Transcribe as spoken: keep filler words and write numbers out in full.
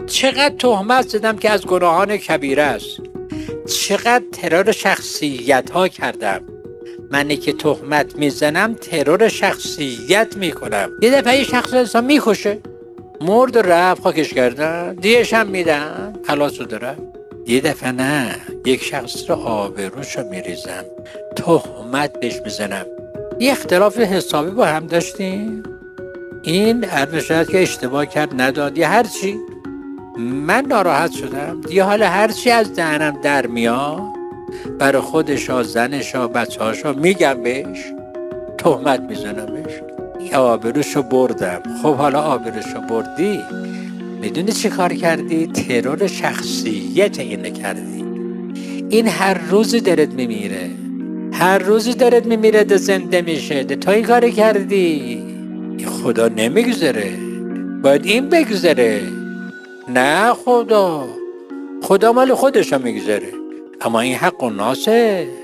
چقدر تهمت زدم که از گناهان کبیره است، چقدر ترور شخصیت ها کردم. منی که تهمت میزنم ترور شخصیت میکنم. یه دفعه یه شخص انسان میکشه، مرد و رفت، خاکش کردن، دیگش هم میدن، خلاص رو داره. یه دفعه نه، یک شخص رو آبروشو میریزم، تهمت بهش میزنم. یه اختلاف حسابی با هم داشتیم، این ارنشد که اشتباه کرد نداد یا هر چی، من ناراحت شدم دیگه. حالا هر چی از دهنم در میاد برای خودشا، زنشا، بچه‌هاشا میگم بهش، تهمت میزنم بهش. یا آبروشو بردم. خب حالا آبروشو بردی، میدونی چی کار کردی؟ ترور شخصیت اینه کردی. این هر روز دلت میمیره، هر روز دلت میمیره، ده زنده میشه، ده تا این کار کردی. خدا نمیگذره، باید این بگذره. نه خدا، خدا مال خودشو میگذره، اما این حق و ناسه.